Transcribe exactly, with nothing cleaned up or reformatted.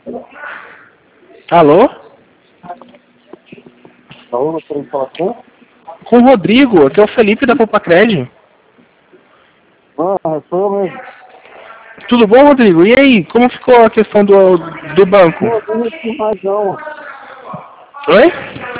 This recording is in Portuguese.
Alô? Alô, gostaria de falar com? Com o Rodrigo, aqui é o Felipe da Popacred. Ah, sou eu mesmo. Tudo bom, Rodrigo? E aí, como ficou a questão do, do banco? Pô, eu não tenho razão. Oi?